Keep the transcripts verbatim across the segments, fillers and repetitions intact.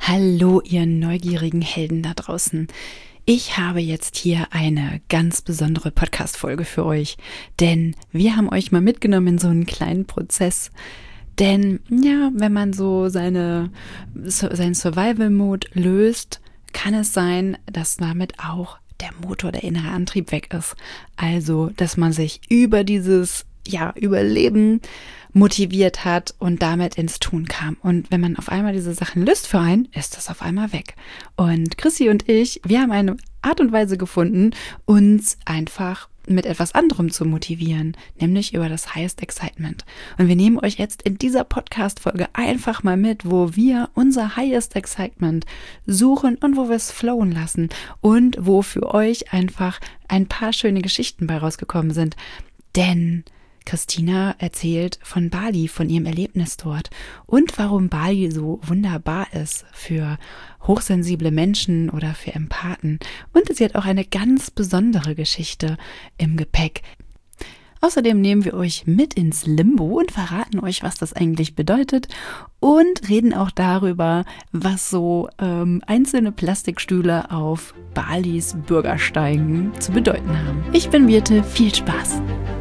Hallo, ihr neugierigen Helden da draußen. Ich habe jetzt hier eine ganz besondere Podcast-Folge für euch, denn wir haben euch mal mitgenommen in so einen kleinen Prozess. Denn ja, wenn man so seine, so, seinen Survival-Mode löst, kann es sein, dass damit auch der Motor, der innere Antrieb weg ist. Also, dass man sich über dieses ja, Überleben motiviert hat und damit ins Tun kam. Und wenn man auf einmal diese Sachen löst für einen, ist das auf einmal weg. Und Chrissy und ich, wir haben eine Art und Weise gefunden, uns einfach mit etwas anderem zu motivieren, nämlich über das Highest Excitement. Und wir nehmen euch jetzt in dieser Podcast-Folge einfach mal mit, wo wir unser Highest Excitement suchen und wo wir es flowen lassen und wo für euch einfach ein paar schöne Geschichten bei rausgekommen sind. Denn Christina erzählt von Bali, von ihrem Erlebnis dort und warum Bali so wunderbar ist für hochsensible Menschen oder für Empathen. Und sie hat auch eine ganz besondere Geschichte im Gepäck. Außerdem nehmen wir euch mit ins Limbo und verraten euch, was das eigentlich bedeutet und reden auch darüber, was so ähm, einzelne Plastikstühle auf Balis Bürgersteigen zu bedeuten haben. Ich bin Birte, viel Spaß!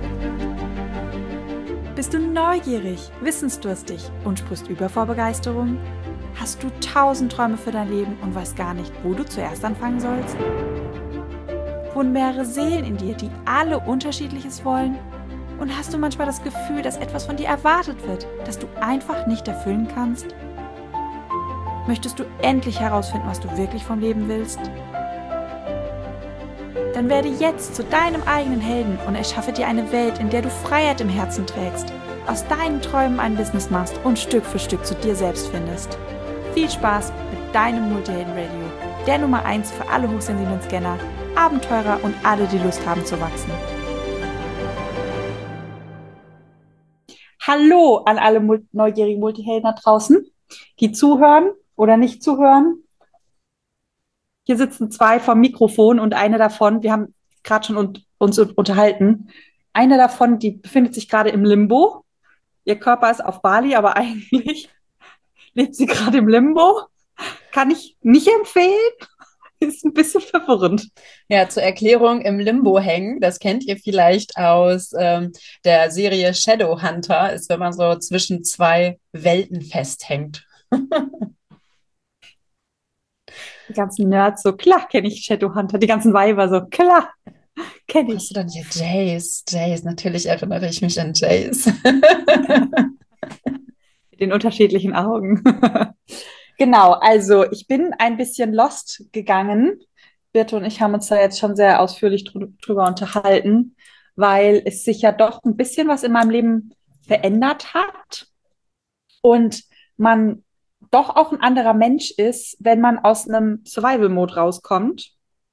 Bist du neugierig, wissensdurstig und sprichst über vor Begeisterung? Hast du tausend Träume für dein Leben und weißt gar nicht, wo du zuerst anfangen sollst? Wohnen mehrere Seelen in dir, die alle Unterschiedliches wollen? Und hast du manchmal das Gefühl, dass etwas von dir erwartet wird, das du einfach nicht erfüllen kannst? Möchtest du endlich herausfinden, was du wirklich vom Leben willst? Dann werde jetzt zu deinem eigenen Helden und erschaffe dir eine Welt, in der du Freiheit im Herzen trägst, aus deinen Träumen ein Business machst und Stück für Stück zu dir selbst findest. Viel Spaß mit deinem Multihelden-Radio, der Nummer eins für alle hochsensiblen Scanner, Abenteurer und alle, die Lust haben zu wachsen. Hallo an alle mul- neugierigen Multihelden da draußen, die zuhören oder nicht zuhören. Hier sitzen zwei vom Mikrofon und eine davon, wir haben gerade schon un- uns unterhalten, eine davon, die befindet sich gerade im Limbo. Ihr Körper ist auf Bali, aber eigentlich lebt sie gerade im Limbo. Kann ich nicht empfehlen. Ist ein bisschen verwirrend. Ja, zur Erklärung, im Limbo hängen, das kennt ihr vielleicht aus ähm, der Serie Shadowhunter, ist, wenn man so zwischen zwei Welten festhängt. Die ganzen Nerds so, klar kenne ich Shadowhunter. Die ganzen Weiber so, klar kenne Hast ich. du dann hier Jace? Jace, natürlich erinnere ich mich an Jace. Mit den unterschiedlichen Augen. Genau, also ich bin ein bisschen lost gegangen. Birte und ich haben uns da jetzt schon sehr ausführlich drü- drüber unterhalten, weil es sich ja doch ein bisschen was in meinem Leben verändert hat und man doch auch ein anderer Mensch ist, wenn man aus einem Survival-Mode rauskommt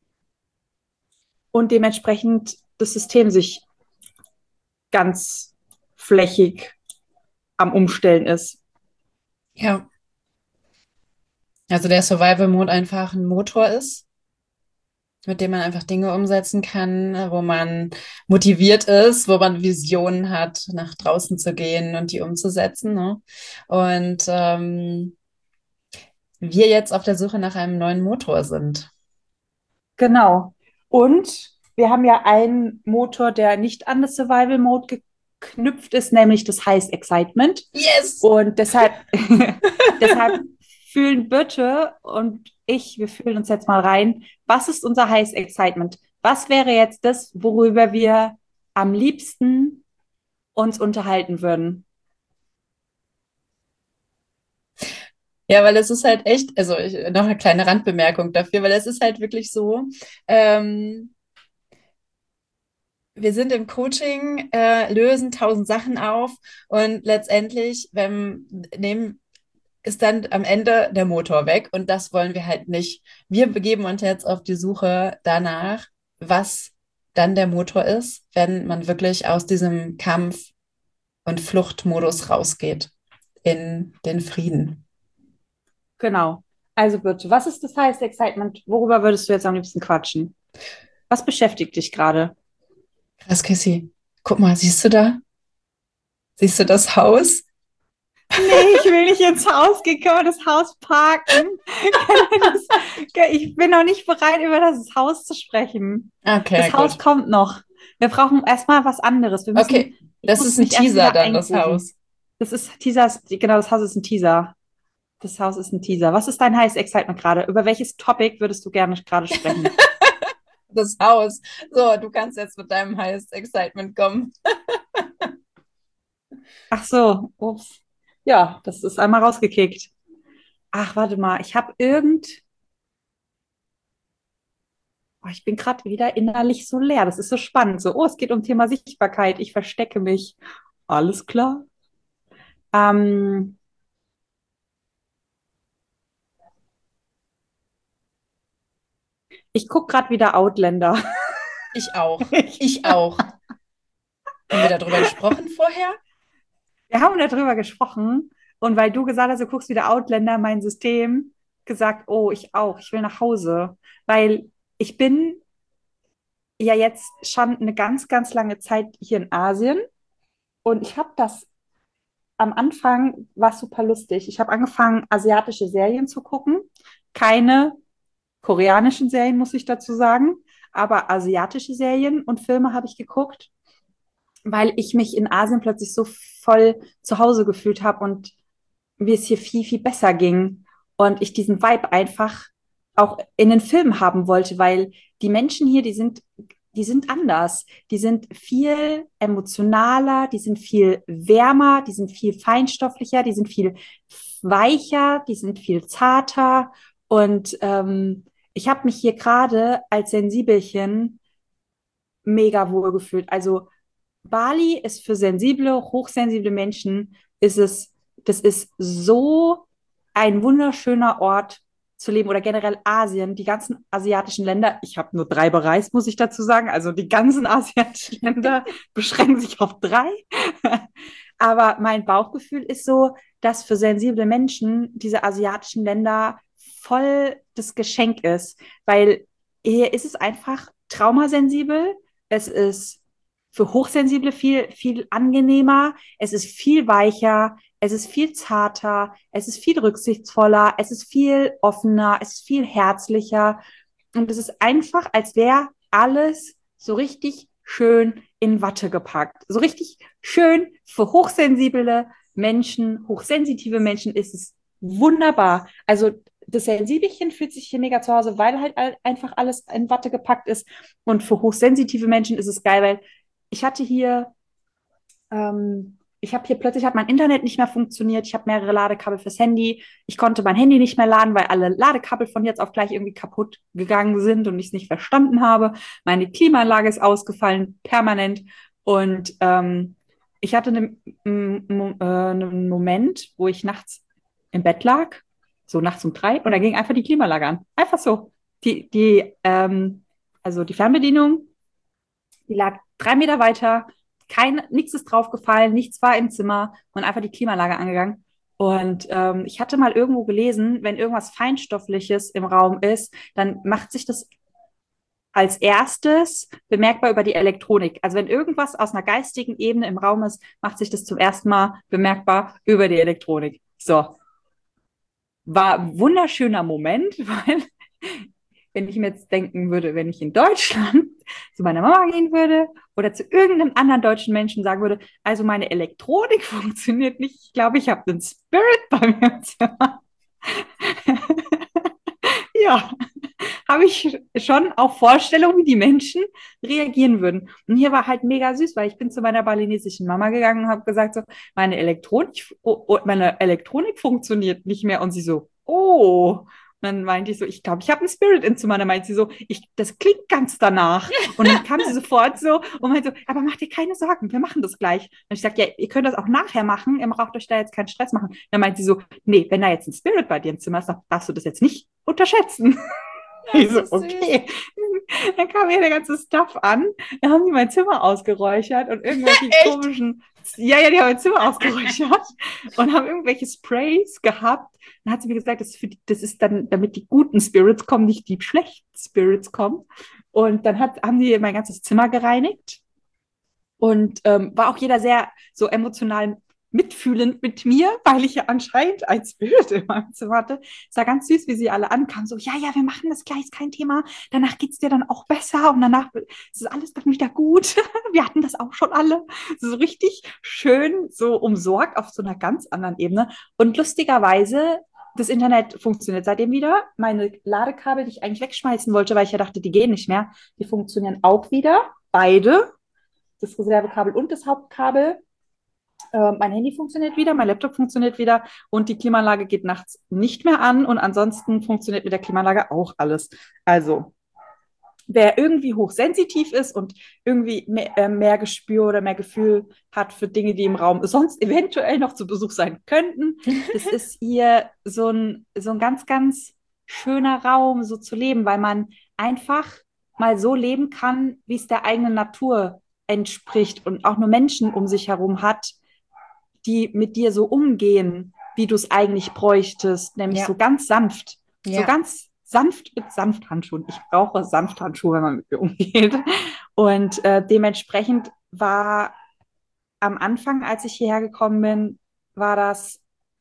und dementsprechend das System sich ganz flächig am Umstellen ist. Ja. Also der Survival-Mode einfach ein Motor ist, mit dem man einfach Dinge umsetzen kann, wo man motiviert ist, wo man Visionen hat, nach draußen zu gehen und die umzusetzen. Ne? Und ähm, wir jetzt auf der Suche nach einem neuen Motor sind. Genau. Und wir haben ja einen Motor, der nicht an das Survival Mode geknüpft ist, nämlich das Highest Excitement. Yes! Und deshalb, deshalb fühlen Birte und ich, wir fühlen uns jetzt mal rein. Was ist unser Highest Excitement? Was wäre jetzt das, worüber wir am liebsten uns unterhalten würden? Ja, weil es ist halt echt, also ich, noch eine kleine Randbemerkung dafür, weil es ist halt wirklich so, ähm, wir sind im Coaching, äh, lösen tausend Sachen auf und letztendlich, wenn, nehmen, ist dann am Ende der Motor weg und das wollen wir halt nicht. Wir begeben uns jetzt auf die Suche danach, was dann der Motor ist, wenn man wirklich aus diesem Kampf- und Fluchtmodus rausgeht in den Frieden. Genau. Also Birte, was ist das Highest Excitement? Worüber würdest du jetzt am liebsten quatschen? Was beschäftigt dich gerade? Krass, Kissy. Guck mal, siehst du da? Siehst du das Haus? Nee, ich will nicht ins Haus gehen. Können wir das Haus parken? Können wir das, ich bin noch nicht bereit, über das Haus zu sprechen. Okay, Das Haus gut. kommt noch. Wir brauchen erstmal was anderes. Wir müssen, Okay, ich das muss ist ein mich erst Teaser wieder dann, das eingrooven. Haus. Das ist Teaser, genau, das Haus ist ein Teaser. Das Haus ist ein Teaser. Was ist dein heißes Excitement gerade? Über welches Topic würdest du gerne gerade sprechen? Das Haus. So, du kannst jetzt mit deinem Highest Excitement kommen. Ach so, ups. Ja, das ist einmal rausgekickt. Ach, warte mal, ich habe irgend. Oh, ich bin gerade wieder innerlich so leer. Das ist so spannend. So, oh, es geht um Thema Sichtbarkeit. Ich verstecke mich. Alles klar. Ähm, ich gucke gerade wieder Outlander. Ich auch. Ich, Ich auch. Haben wir darüber gesprochen vorher? wir haben darüber gesprochen und weil du gesagt hast, du guckst wieder Outlander, mein System, gesagt, oh, ich auch. Ich will nach Hause, weil ich bin ja jetzt schon eine ganz, ganz lange Zeit hier in Asien und ich habe das am Anfang war es super lustig. Ich habe angefangen, asiatische Serien zu gucken. Keine koreanischen Serien, muss ich dazu sagen, aber asiatische Serien und Filme habe ich geguckt, weil ich mich in Asien plötzlich so voll zu Hause gefühlt habe und mir es hier viel, viel besser ging. Und ich diesen Vibe einfach auch in den Filmen haben wollte, weil die Menschen hier, die sind, die sind anders. Die sind viel emotionaler, die sind viel wärmer, die sind viel feinstofflicher, die sind viel weicher, die sind viel zarter. Und ähm, ich habe mich hier gerade als Sensibelchen mega wohl gefühlt. Also Bali ist für sensible, hochsensible Menschen, ist es, das ist so ein wunderschöner Ort zu leben oder generell Asien, die ganzen asiatischen Länder. Ich habe nur drei bereist, muss ich dazu sagen. Also die ganzen asiatischen Länder beschränken sich auf drei. Aber mein Bauchgefühl ist so, dass für sensible Menschen diese asiatischen Länder voll das Geschenk ist, weil hier ist es einfach traumasensibel. Es ist für Hochsensible viel, viel angenehmer. Es ist viel weicher. Es ist viel zarter. Es ist viel rücksichtsvoller. Es ist viel offener. Es ist viel herzlicher. Und es ist einfach, als wäre alles so richtig schön in Watte gepackt. So richtig schön für hochsensible Menschen, hochsensitive Menschen ist es wunderbar. Also das Sensibelchen fühlt sich hier mega zu Hause, weil halt einfach alles in Watte gepackt ist. Und für hochsensitive Menschen ist es geil, weil ich hatte hier, ähm, ich habe hier plötzlich hat mein Internet nicht mehr funktioniert. Ich habe mehrere Ladekabel fürs Handy. Ich konnte mein Handy nicht mehr laden, weil alle Ladekabel von jetzt auf gleich irgendwie kaputt gegangen sind und ich es nicht verstanden habe. Meine Klimaanlage ist ausgefallen, permanent. Und ähm, ich hatte einen, äh, einen Moment, wo ich nachts im Bett lag, so nachts um drei, und da ging einfach die Klimaanlage an. Einfach so. Die, die, ähm, also die Fernbedienung, die lag drei Meter weiter, kein, nichts ist draufgefallen, nichts war im Zimmer und einfach die Klimaanlage angegangen. Und ähm, ich hatte mal irgendwo gelesen, wenn irgendwas Feinstoffliches im Raum ist, dann macht sich das als erstes bemerkbar über die Elektronik. Also wenn irgendwas aus einer geistigen Ebene im Raum ist, macht sich das zum ersten Mal bemerkbar über die Elektronik. So, war ein wunderschöner Moment, weil wenn ich mir jetzt denken würde, wenn ich in Deutschland zu meiner Mama gehen würde oder zu irgendeinem anderen deutschen Menschen sagen würde, also meine Elektronik funktioniert nicht, ich glaube, ich habe einen Spirit bei mir im Zimmer. Ja, habe ich schon auch Vorstellungen, wie die Menschen reagieren würden. Und hier war halt mega süß, weil ich bin zu meiner balinesischen Mama gegangen und habe gesagt, so, meine Elektronik, oh, oh, meine Elektronik funktioniert nicht mehr. Und sie so, oh. Und dann meinte ich so, ich glaube, ich habe einen Spirit in Zimmer. Dann meinte sie so, ich, das klingt ganz danach. Und dann kam sie sofort so und meinte so, aber mach dir keine Sorgen, wir machen das gleich. Und ich sagte, ja, ihr könnt das auch nachher machen, ihr braucht euch da jetzt keinen Stress machen. Dann meinte sie so, nee, wenn da jetzt ein Spirit bei dir im Zimmer ist, dann darfst du das jetzt nicht unterschätzen. Ich so, okay. Dann kam hier der ganze Stuff an. Dann haben die mein Zimmer ausgeräuchert und irgendwelche komischen. Ja, ja, die haben mein Zimmer ausgeräuchert und haben irgendwelche Sprays gehabt. Dann hat sie mir gesagt, das ist, für die, das ist dann, damit die guten Spirits kommen, nicht die schlechten Spirits kommen. Und dann hat, haben die mein ganzes Zimmer gereinigt. Und ähm, war auch jeder sehr so emotional mitfühlend mit mir, weil ich ja anscheinend ein Spirit in meinem Zimmer hatte. Es war ganz süß, wie sie alle ankamen. So, ja, ja, wir machen das gleich, ist kein Thema. Danach geht es dir dann auch besser und danach ist alles dann wieder gut. Wir hatten das auch schon alle. So richtig schön, so umsorgt auf so einer ganz anderen Ebene. Und lustigerweise, das Internet funktioniert seitdem wieder. Meine Ladekabel, die ich eigentlich wegschmeißen wollte, weil ich ja dachte, die gehen nicht mehr, die funktionieren auch wieder. Beide. Das Reservekabel und das Hauptkabel. Äh, mein Handy funktioniert wieder, mein Laptop funktioniert wieder und die Klimaanlage geht nachts nicht mehr an und ansonsten funktioniert mit der Klimaanlage auch alles. Also, wer irgendwie hochsensitiv ist und irgendwie mehr, äh, mehr Gespür oder mehr Gefühl hat für Dinge, die im Raum sonst eventuell noch zu Besuch sein könnten, das ist hier so ein, so ein ganz, ganz schöner Raum, so zu leben, weil man einfach mal so leben kann, wie es der eigenen Natur entspricht und auch nur Menschen um sich herum hat, die mit dir so umgehen, wie du es eigentlich bräuchtest, nämlich Ja. so ganz sanft, so Ja. ganz sanft mit Samthandschuhen. Ich brauche Samthandschuhe, wenn man mit mir umgeht. Und äh, dementsprechend war am Anfang, als ich hierher gekommen bin, war das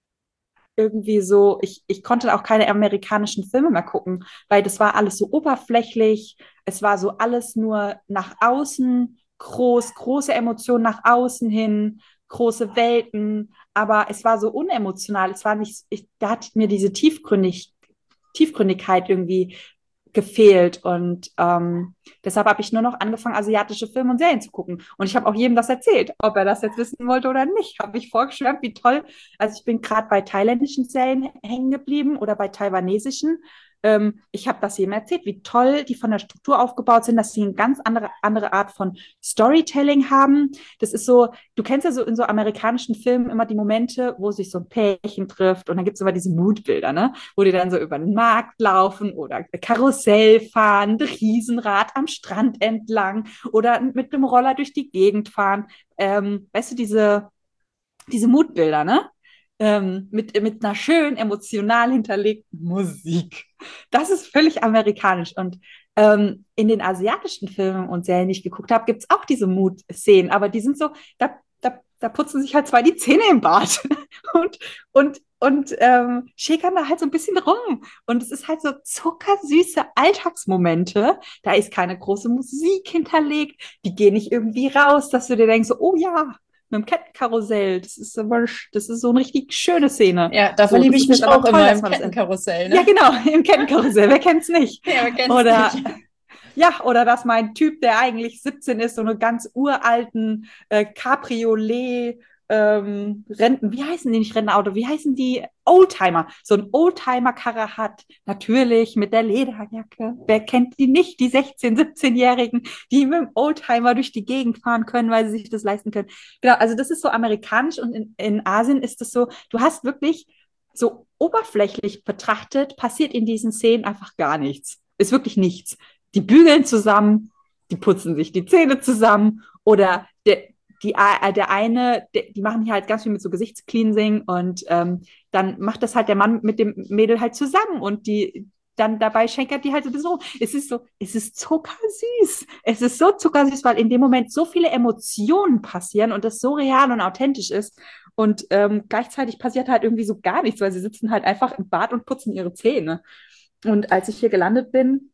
irgendwie so, ich, ich konnte auch keine amerikanischen Filme mehr gucken, weil das war alles so oberflächlich, es war so alles nur nach außen groß, große Emotionen nach außen hin, große Welten, aber es war so unemotional, es war nicht, ich, da hat mir diese Tiefgründig, Tiefgründigkeit irgendwie gefehlt und ähm, deshalb habe ich nur noch angefangen, asiatische Filme und Serien zu gucken. Und ich habe auch jedem das erzählt, ob er das jetzt wissen wollte oder nicht. Habe ich vorgeschwärmt, wie toll. Also ich bin gerade bei thailändischen Serien hängen geblieben oder bei taiwanesischen. Ähm, ich habe das jedem erzählt, wie toll die von der Struktur aufgebaut sind, dass sie eine ganz andere, andere Art von Storytelling haben. Das ist so, du kennst ja so in so amerikanischen Filmen immer die Momente, wo sich so ein Pärchen trifft und dann gibt es immer diese Moodbilder, ne? Wo die dann so über den Markt laufen oder Karussell fahren, Riesenrad am Strand entlang oder mit dem Roller durch die Gegend fahren. Ähm, weißt du, diese, diese Moodbilder, ne? Ähm, mit, mit einer schön emotional hinterlegten Musik. Das ist völlig amerikanisch. Und ähm, in den asiatischen Filmen und Serien, die ich geguckt habe, gibt es auch diese Mood-Szenen, aber die sind so, da, da, da putzen sich halt zwei die Zähne im Bad und, und, und ähm, schäkern da halt so ein bisschen rum. Und es ist halt so zuckersüße Alltagsmomente. Da ist keine große Musik hinterlegt. Die gehen nicht irgendwie raus, dass du dir denkst, so, oh ja, mit dem Kettenkarussell. Das ist, aber, das ist so eine richtig schöne Szene. Ja, da so, verliebe ich mich auch toll, immer dass im man das- Kettenkarussell. Ne? Ja, genau, im Kettenkarussell. Wer kennt's nicht? Ja, wer kennt's Oder, nicht? ja, oder dass mein Typ, der eigentlich siebzehn ist, so eine ganz uralten äh, Cabriolet ähm, Renten, wie heißen die nicht Rentenauto, wie heißen die Oldtimer, so ein Oldtimer-Karre hat, natürlich mit der Lederjacke. Wer kennt die nicht, die sechzehn-, siebzehn-Jährigen, die mit dem Oldtimer durch die Gegend fahren können, weil sie sich das leisten können. Genau, also das ist so amerikanisch und in, in Asien ist das so, du hast wirklich so oberflächlich betrachtet, passiert in diesen Szenen einfach gar nichts. Ist wirklich nichts. Die bügeln zusammen, die putzen sich die Zähne zusammen oder der, die, äh, der eine, der, die machen hier halt ganz viel mit so Gesichtscleansing und ähm, dann macht das halt der Mann mit dem Mädel halt zusammen und die dann dabei schenkert die halt so ein bisschen rum. Es ist so, es ist zuckersüß. Es ist so zuckersüß, weil in dem Moment so viele Emotionen passieren und das so real und authentisch ist. Und ähm, gleichzeitig passiert halt irgendwie so gar nichts, weil sie sitzen halt einfach im Bad und putzen ihre Zähne. Und als ich hier gelandet bin,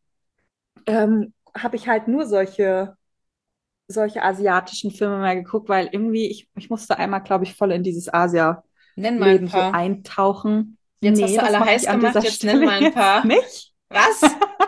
ähm, habe ich halt nur solche, solche asiatischen Filme mehr geguckt, weil irgendwie, ich, ich musste einmal, glaube ich, voll in dieses Asia-Leben Nenn mal ein so paar. eintauchen. Jetzt hast du das alle mache heiß ich an gemacht, dieser jetzt Stelle nenn mal ein paar. Nicht? Was?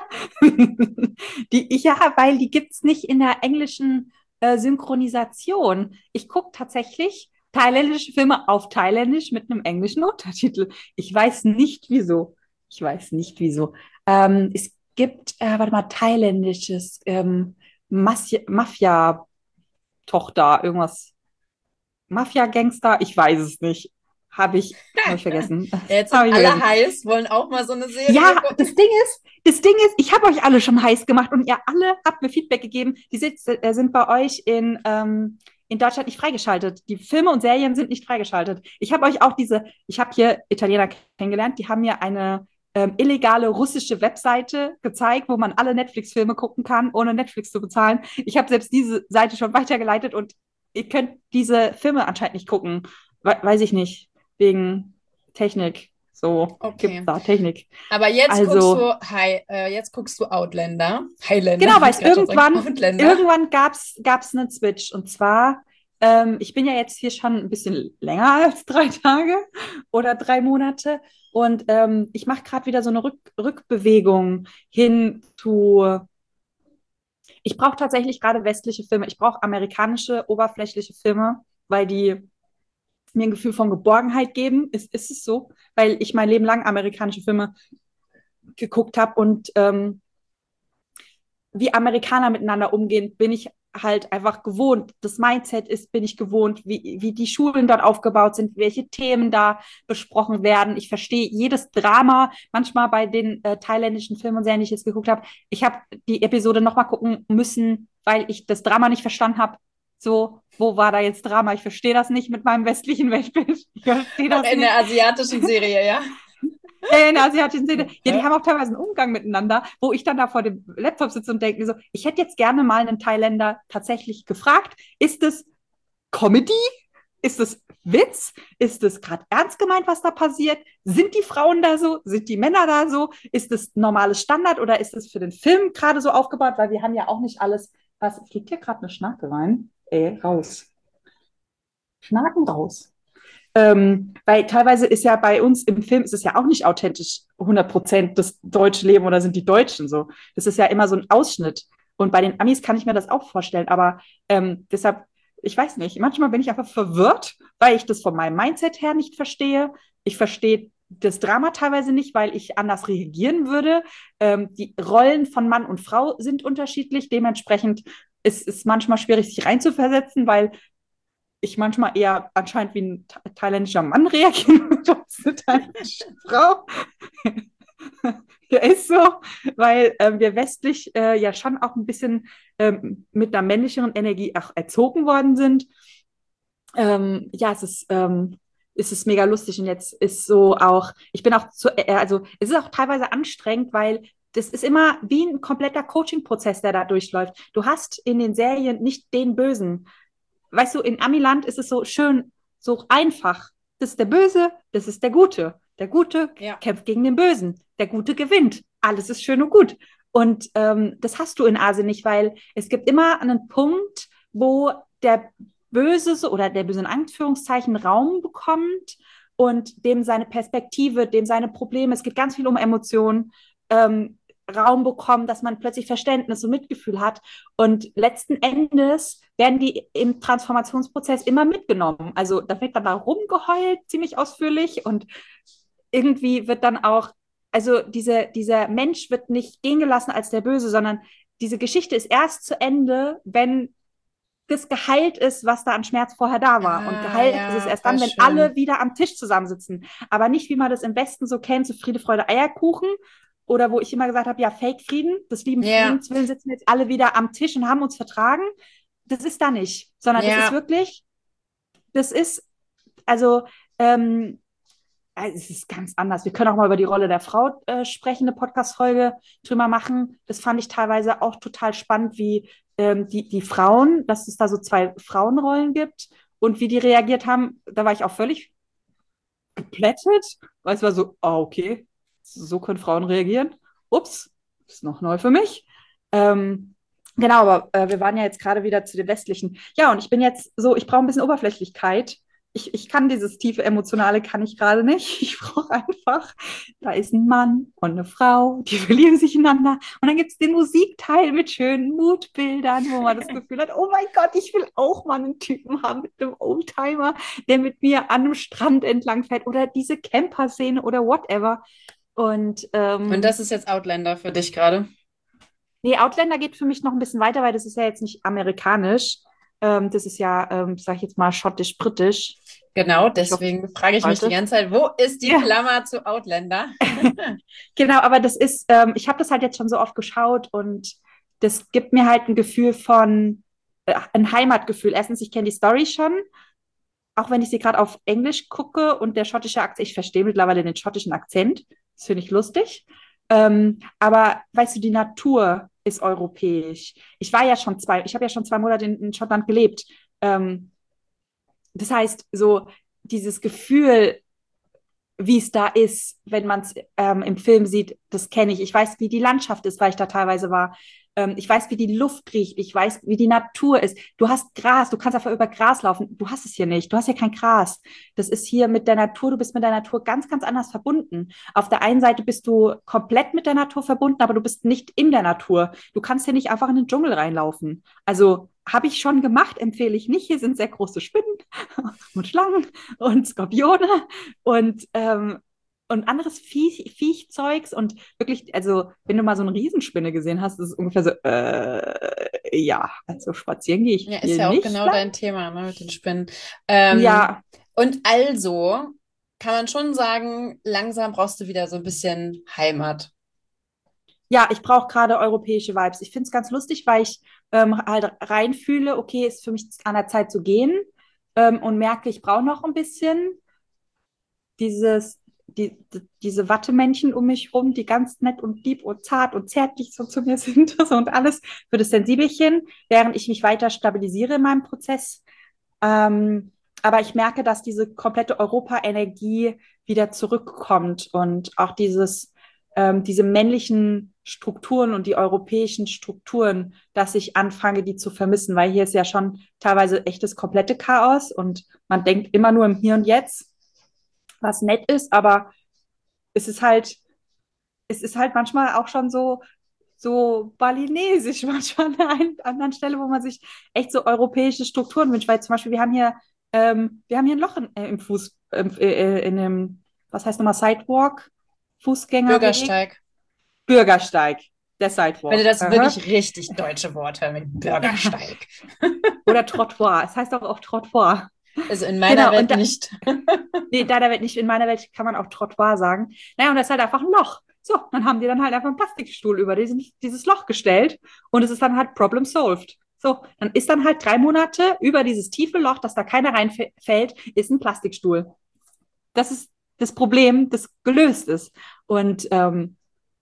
Die, ja, weil die gibt es nicht in der englischen äh, Synchronisation. Ich gucke tatsächlich thailändische Filme auf Thailändisch mit einem englischen Untertitel. Ich weiß nicht wieso. Ich weiß nicht wieso. Ähm, es gibt, äh, warte mal, thailändisches ähm, Mas- Mafia-Tochter, irgendwas. Mafia-Gangster, ich weiß es nicht. Habe ich, hab ich vergessen. Jetzt Hab sind ich alle vergessen. heiß, wollen auch mal so eine Serie Ja, gucken. das Ding ist, das Ding ist, ich habe euch alle schon heiß gemacht und ihr alle habt mir Feedback gegeben. Die sind, äh, sind bei euch in, ähm, in Deutschland nicht freigeschaltet. Die Filme und Serien sind nicht freigeschaltet. Ich habe euch auch diese, ich habe hier Italiener kennengelernt, die haben mir eine ähm, illegale russische Webseite gezeigt, wo man alle Netflix-Filme gucken kann, ohne Netflix zu bezahlen. Ich habe selbst diese Seite schon weitergeleitet und ihr könnt diese Filme anscheinend nicht gucken. we weiß ich nicht, wegen Technik. So gibt es Okay. da Technik. Aber jetzt guckst Also, du, Hi, äh, jetzt guckst du Outlander. Highlander, genau, wollte weil ich es gerade schon sagen. irgendwann, Outlander. irgendwann gab es gab's einen Switch. Und zwar, ähm, ich bin ja jetzt hier schon ein bisschen länger als drei Tage oder drei Monate. Und ähm, ich mache gerade wieder so eine Rück Rückbewegung hin zu. Ich brauche tatsächlich gerade westliche Filme. Ich brauche amerikanische, oberflächliche Filme, weil die mir ein Gefühl von Geborgenheit geben. Ist, ist es so? Weil ich mein Leben lang amerikanische Filme geguckt habe und ähm, wie Amerikaner miteinander umgehen, bin ich halt einfach gewohnt. Das Mindset ist, bin ich gewohnt, wie, wie die Schulen dort aufgebaut sind, welche Themen da besprochen werden. Ich verstehe jedes Drama, manchmal bei den äh, thailändischen Filmen und Serien, die ich jetzt geguckt habe. Ich habe die Episode nochmal gucken müssen, weil ich das Drama nicht verstanden habe. So, wo war da jetzt Drama? Ich verstehe das nicht mit meinem westlichen Weltbild. Ich verstehe Auch das in der nicht. asiatischen Serie, ja. Ja, in der asiatischen Szene. Ja, die Hä? haben auch teilweise einen Umgang miteinander, wo ich dann da vor dem Laptop sitze und denke mir so, ich hätte jetzt gerne mal einen Thailänder tatsächlich gefragt, ist es Comedy? Ist es Witz? Ist es gerade ernst gemeint, was da passiert? Sind die Frauen da so? Sind die Männer da so? Ist es normales Standard oder ist es für den Film gerade so aufgebaut? Weil wir haben ja auch nicht alles. Was fliegt hier gerade eine Schnake rein? Ey, raus. Schnaken raus. Ähm, weil teilweise ist ja bei uns im Film ist es ja auch nicht authentisch hundert Prozent das deutsche Leben oder sind die Deutschen so. Das ist ja immer so ein Ausschnitt. Und bei den Amis kann ich mir das auch vorstellen. Aber ähm, deshalb, ich weiß nicht, manchmal bin ich einfach verwirrt, weil ich das von meinem Mindset her nicht verstehe. Ich verstehe das Drama teilweise nicht, weil ich anders reagieren würde. Ähm, die Rollen von Mann und Frau sind unterschiedlich. Dementsprechend ist es manchmal schwierig, sich reinzuversetzen, weil ich manchmal eher anscheinend wie ein thailändischer Mann reagieren würde als eine thailändische Frau. Ja, ist so, weil ähm, wir westlich äh, ja schon auch ein bisschen ähm, mit einer männlicheren Energie auch erzogen worden sind. Ähm, ja, es ist, ähm, es ist mega lustig und jetzt ist so auch, ich bin auch zu, äh, also es ist auch teilweise anstrengend, weil das ist immer wie ein kompletter Coaching-Prozess, der da durchläuft. Du hast in den Serien nicht den Bösen, weißt du, in Amiland ist es so schön, so einfach. Das ist der Böse, das ist der Gute. Der Gute Ja. kämpft gegen den Bösen. Der Gute gewinnt. Alles ist schön und gut. Und ähm, das hast du in Asien nicht, weil es gibt immer einen Punkt, wo der Böse so, oder der Böse in Anführungszeichen Raum bekommt und dem seine Perspektive, dem seine Probleme, es geht ganz viel um Emotionen, ähm, Raum bekommen, dass man plötzlich Verständnis und Mitgefühl hat. Und letzten Endes werden die im Transformationsprozess immer mitgenommen. Also da wird dann da rumgeheult, ziemlich ausführlich. Und irgendwie wird dann auch, also diese, dieser Mensch wird nicht gehen gelassen als der Böse, sondern diese Geschichte ist erst zu Ende, wenn das geheilt ist, was da an Schmerz vorher da war. Und Ah, geheilt ist es ja, erst voll dann, wenn alle schön. wieder am Tisch zusammensitzen. Aber nicht, wie man das im Westen so kennt, so Friede, Freude, Eierkuchen. Oder wo ich immer gesagt habe, ja, Fake-Frieden, des lieben Ja, Friedens willen sitzen jetzt alle wieder am Tisch und haben uns vertragen. Das ist da nicht. Sondern das ist ja, wirklich, das ist, also, ähm, also es ist ganz anders. Wir können auch mal über die Rolle der Frau äh, sprechen, eine Podcast-Folge drüber machen. Das fand ich teilweise auch total spannend, wie ähm, die, die Frauen, dass es da so zwei Frauenrollen gibt und wie die reagiert haben. Da war ich auch völlig geplättet, weil es war so, ah, okay, so können Frauen reagieren. Ups, ist noch neu für mich. Ähm, genau, aber äh, wir waren ja jetzt gerade wieder zu den westlichen. Ja, und ich bin jetzt so, ich brauche ein bisschen Oberflächlichkeit. Ich, ich kann dieses tiefe Emotionale, kann ich gerade nicht. Ich brauche einfach, da ist ein Mann und eine Frau, die verlieben sich ineinander. Und dann gibt es den Musikteil mit schönen Mutbildern, wo man das Gefühl hat, oh mein Gott, ich will auch mal einen Typen haben mit einem Oldtimer, der mit mir an einem Strand entlang fährt oder diese Camper-Szene oder whatever. Und und das ähm, ist jetzt Outlander für dich gerade. nee, Outlander geht für mich noch ein bisschen weiter, weil das ist ja jetzt nicht amerikanisch. Ähm, das ist ja, ähm, sag ich jetzt mal, schottisch-britisch. Genau, Ich hoffe, deswegen frage ich mich die heute. ganze Zeit, wo ist die Ja, Klammer zu Outlander? genau, aber das ist, ähm, ich habe das halt jetzt schon so oft geschaut und das gibt mir halt ein Gefühl von, äh, ein Heimatgefühl. Erstens, ich kenne die Story schon, auch wenn ich sie gerade auf Englisch gucke und der schottische Akzent, ich verstehe mittlerweile den schottischen Akzent, das finde ich lustig. Ähm, aber weißt du, die Natur ist europäisch. Ich war ja schon zwei, ich habe ja schon zwei Monate in, in Schottland gelebt. Ähm, das heißt, so dieses Gefühl, wie es da ist, wenn man es ähm, im Film sieht, das kenne ich. Ich weiß, wie die Landschaft ist, weil ich da teilweise war. Ähm, ich weiß, wie die Luft riecht. Ich weiß, wie die Natur ist. Du hast Gras, du kannst einfach über Gras laufen. Du hast es hier nicht. Du hast hier kein Gras. Das ist hier mit der Natur. Du bist mit der Natur ganz, ganz anders verbunden. Auf der einen Seite bist du komplett mit der Natur verbunden, aber du bist nicht in der Natur. Du kannst hier nicht einfach in den Dschungel reinlaufen. Also habe ich schon gemacht, empfehle ich nicht. Hier sind sehr große Spinnen und Schlangen und Skorpione und, ähm, und anderes Viech, Viechzeugs. Und wirklich, also wenn du mal so eine Riesenspinne gesehen hast, ist es ungefähr so, äh, ja, also spazieren gehe ich Ja, ist hier ja auch nicht genau lang. dein Thema, ne, mit den Spinnen. Ähm, Ja, und also kann man schon sagen, langsam brauchst du wieder so ein bisschen Heimat. ja, ich brauche gerade europäische Vibes. Ich finde es ganz lustig, weil ich ähm, halt reinfühle, okay, ist für mich an der Zeit zu gehen, ähm, und merke, ich brauche noch ein bisschen dieses, die, die, diese Wattemännchen um mich rum, die ganz nett und lieb und zart und zärtlich so zu mir sind so, und alles für das Sensibelchen, während ich mich weiter stabilisiere in meinem Prozess. Ähm, aber ich merke, dass diese komplette Europa-Energie wieder zurückkommt und auch dieses, ähm, diese männlichen Strukturen und die europäischen Strukturen, dass ich anfange, die zu vermissen, weil hier ist ja schon teilweise echtes komplette Chaos und man denkt immer nur im Hier und Jetzt, was nett ist, aber es ist halt, es ist halt manchmal auch schon so, so balinesisch, manchmal an einer anderen Stelle, wo man sich echt so europäische Strukturen wünscht, weil zum Beispiel wir haben hier, ähm, wir haben hier ein Loch in, äh, im Fuß, ähm, äh, in dem, was heißt nochmal, Sidewalk, Fußgängerweg, Bürgersteig. Bürgersteig, der Wenn du Sidewalk. das Aha. wirklich richtig deutsche Wort hörst, mit Bürgersteig. Oder Trottoir, es heißt auch, auch Trottoir. Also in meiner Genau, Welt und da, nicht. nee, deiner Welt nicht, in meiner Welt kann man auch Trottoir sagen. Naja, und das ist halt einfach ein Loch. So, dann haben die dann halt einfach einen Plastikstuhl über diesen, dieses Loch gestellt und es ist dann halt Problem solved. So, dann ist dann halt drei Monate über dieses tiefe Loch, dass da keiner reinfällt, ist ein Plastikstuhl. Das ist das Problem, das gelöst ist. Und ähm,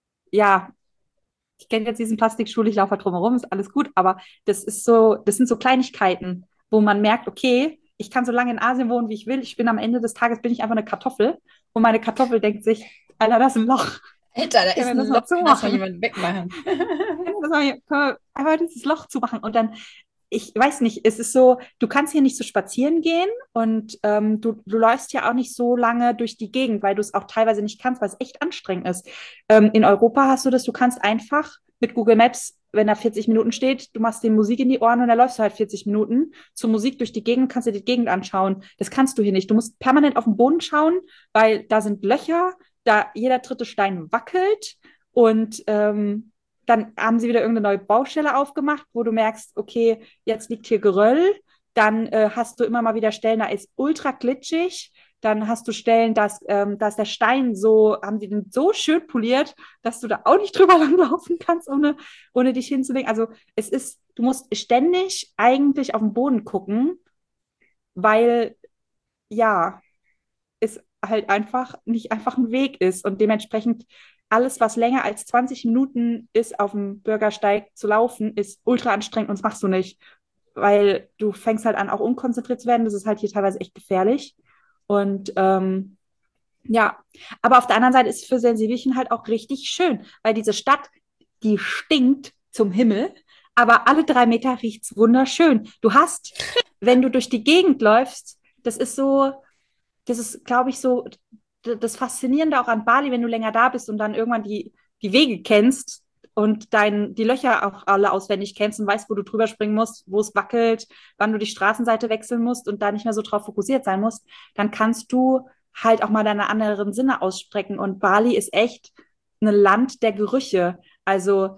ja, ich kenne jetzt diesen Plastikstuhl, ich laufe halt drumherum, ist alles gut, aber das ist so, das sind so Kleinigkeiten, wo man merkt, okay, ich kann so lange in Asien wohnen, wie ich will. Ich bin am Ende des Tages bin ich einfach eine Kartoffel und meine Kartoffel denkt sich, Alter, das ist ein Loch. Alter, da Können ist wir ein das mal Loch, kann das mal zumachen? jemand wegmachen. Das mal, können wir einfach dieses Loch zumachen und dann, ich weiß nicht, es ist so, du kannst hier nicht so spazieren gehen und ähm, du, du läufst ja auch nicht so lange durch die Gegend, weil du es auch teilweise nicht kannst, weil es echt anstrengend ist. Ähm, in Europa hast du das, du kannst einfach mit Google Maps, wenn da vierzig Minuten steht, du machst dir Musik in die Ohren und dann läufst du halt vierzig Minuten zur Musik durch die Gegend, kannst dir die Gegend anschauen. Das kannst du hier nicht. Du musst permanent auf den Boden schauen, weil da sind Löcher, da jeder dritte Stein wackelt und ähm, dann haben sie wieder irgendeine neue Baustelle aufgemacht, wo du merkst, okay, jetzt liegt hier Geröll. Dann äh, hast du immer mal wieder Stellen, da ist ultra glitschig. Dann hast du Stellen, dass, ähm, dass der Stein so, haben die den so schön poliert, dass du da auch nicht drüber langlaufen kannst, ohne, ohne dich hinzulegen. Also es ist, du musst ständig eigentlich auf den Boden gucken, weil ja, es halt einfach nicht einfach ein Weg ist und dementsprechend alles, was länger als zwanzig Minuten ist, auf dem Bürgersteig zu laufen, ist ultra anstrengend und das machst du nicht, weil du fängst halt an, auch unkonzentriert zu werden. Das ist halt hier teilweise echt gefährlich. Und ähm, ja, aber auf der anderen Seite ist es für Sensibelchen halt auch richtig schön, weil diese Stadt, die stinkt zum Himmel, aber alle drei Meter riecht es wunderschön. Du hast, wenn du durch die Gegend läufst, das ist so, das ist, glaube ich, so das Faszinierende auch an Bali, wenn du länger da bist und dann irgendwann die, die Wege kennst und dein, die Löcher auch alle auswendig kennst und weißt, wo du drüber springen musst, wo es wackelt, wann du die Straßenseite wechseln musst und da nicht mehr so drauf fokussiert sein musst, dann kannst du halt auch mal deine anderen Sinne aussprechen. Und Bali ist echt ein Land der Gerüche. Also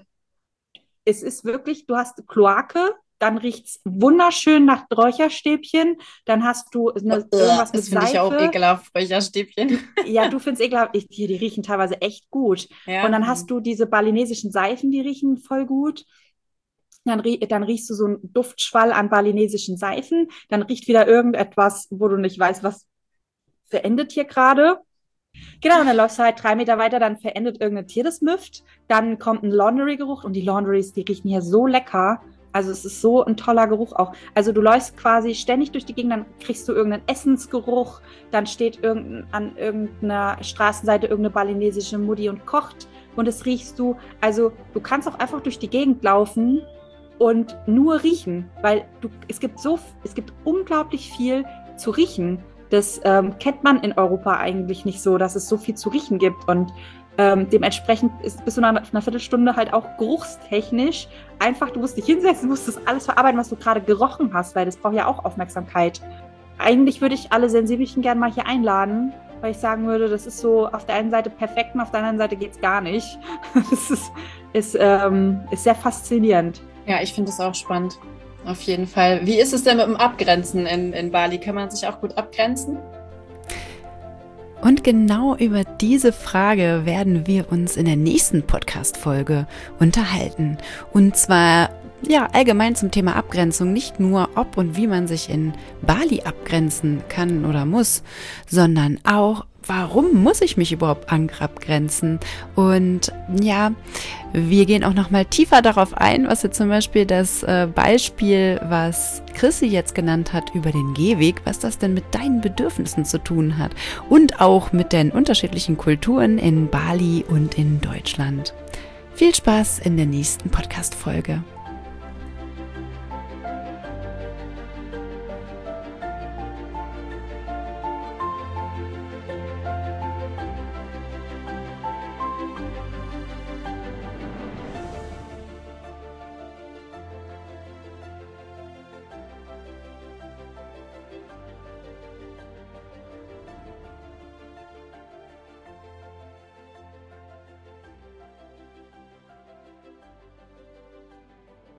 es ist wirklich, du hast Kloake, dann riecht es wunderschön nach Räucherstäbchen, dann hast du eine, irgendwas mit Das finde ich ja auch Seife. ekelhaft, Räucherstäbchen. Ja, du findest ekelhaft, ich, die, die riechen teilweise echt gut. Und Ja. dann hast du diese balinesischen Seifen, die riechen voll gut. Dann, rie dann riechst du so einen Duftschwall an balinesischen Seifen. Dann riecht wieder irgendetwas, wo du nicht weißt, was verendet hier gerade. Genau, und dann läufst du halt drei Meter weiter, dann verendet irgendein Tier, das müfft. Dann kommt ein Laundry-Geruch und die Laundries, die riechen hier so lecker. Also es ist so ein toller Geruch auch. Also du läufst quasi ständig durch die Gegend, dann kriegst du irgendeinen Essensgeruch, dann steht irgendein, an irgendeiner Straßenseite irgendeine balinesische Mutti und kocht und das riechst du. Also du kannst auch einfach durch die Gegend laufen und nur riechen, weil du, es gibt so, es gibt unglaublich viel zu riechen. Das ähm, kennt man in Europa eigentlich nicht so, dass es so viel zu riechen gibt und Ähm, dementsprechend ist, bist du nach einer Viertelstunde halt auch geruchstechnisch einfach, du musst dich hinsetzen, musst das alles verarbeiten, was du gerade gerochen hast, weil das braucht ja auch Aufmerksamkeit. Eigentlich würde ich alle Sensibelchen gerne mal hier einladen, weil ich sagen würde, das ist so auf der einen Seite perfekt und auf der anderen Seite geht es gar nicht. Das ist, ist, ähm, ist sehr faszinierend. Ja, ich finde es auch spannend. Auf jeden Fall. Wie ist es denn mit dem Abgrenzen in, in Bali? Kann man sich auch gut abgrenzen? Und genau über diese Frage werden wir uns in der nächsten Podcast-Folge unterhalten. Und zwar ja allgemein zum Thema Abgrenzung, nicht nur ob und wie man sich in Bali abgrenzen kann oder muss, sondern auch, warum muss ich mich überhaupt abgrenzen? Und ja, wir gehen auch nochmal tiefer darauf ein, was jetzt zum Beispiel das äh, Beispiel, was Chrissy jetzt genannt hat über den Gehweg, was das denn mit deinen Bedürfnissen zu tun hat und auch mit den unterschiedlichen Kulturen in Bali und in Deutschland. Viel Spaß in der nächsten Podcast-Folge.